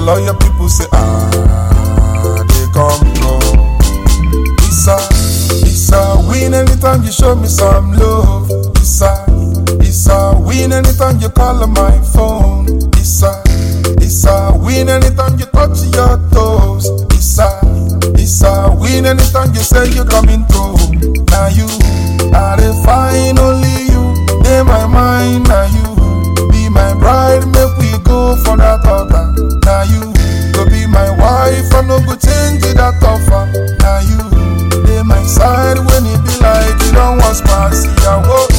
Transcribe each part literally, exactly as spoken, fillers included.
lawyer people say ah, they come through. It's a, it's a win anytime you show me some love. It's a, it's a win anytime you call on my phone. It's a, it's a win anytime you touch your toes. It's a, it's a win anytime you say you're coming through. Now you are the fine, only you. In my mind, now you be my bride. Make we go for that altar. Now you go be my wife. I no go change that offer. Now you dey my side when it be like you don't want spicy. Ìyàwó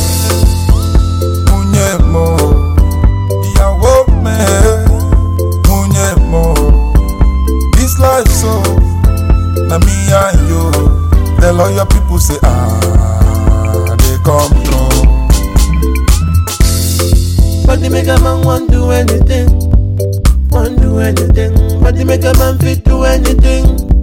munye mo, ìyàwó me munye mo. This life so na me and you. The lawyer people say ah, they come through. But they make a man want do anything, want do anything. But they make a man fit do anything.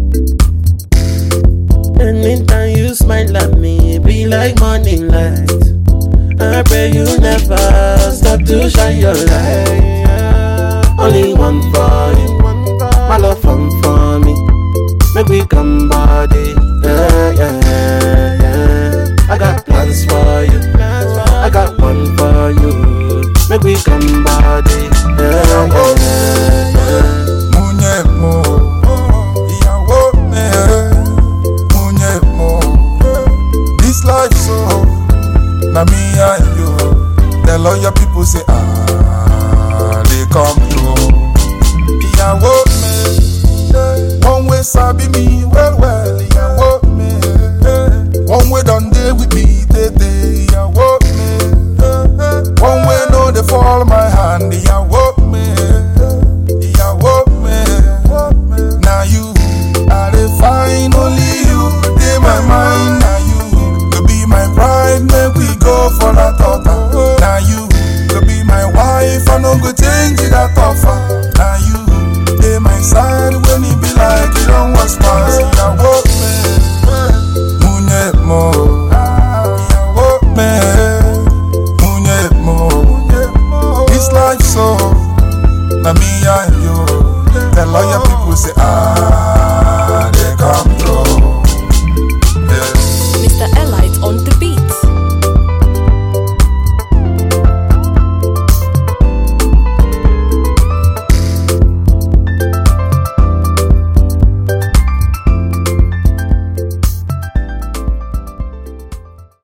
Anytime you smile at me, be like morning light. I pray you never stop to shine your light. Only one for you, my love from for me. Make we come body, yeah, yeah, yeah. I got plans for you, I got one for you. Make we come body, yeah, yeah, yeah. Munye mo, ìyàwó me, munye mo. This life so, na me and you. The lawyer people say ah, they come through. Ìyàwó me, one way sabi me well well. Ìyàwó me, one way done dey with me tete. Ìyàwó me. One way no they fall my hand. Ìyàwó me, ìyàwó me. Now you are the fine, only you. In my mind, now you could be my bride. Make we go for that altar. Now you could be my wife. I no go change that offer. Now you in my side when it be like you don't want spice. Ìyàwó me, munye mo, ìyàwó me. This life so, na me and you. The lawyer people say ah.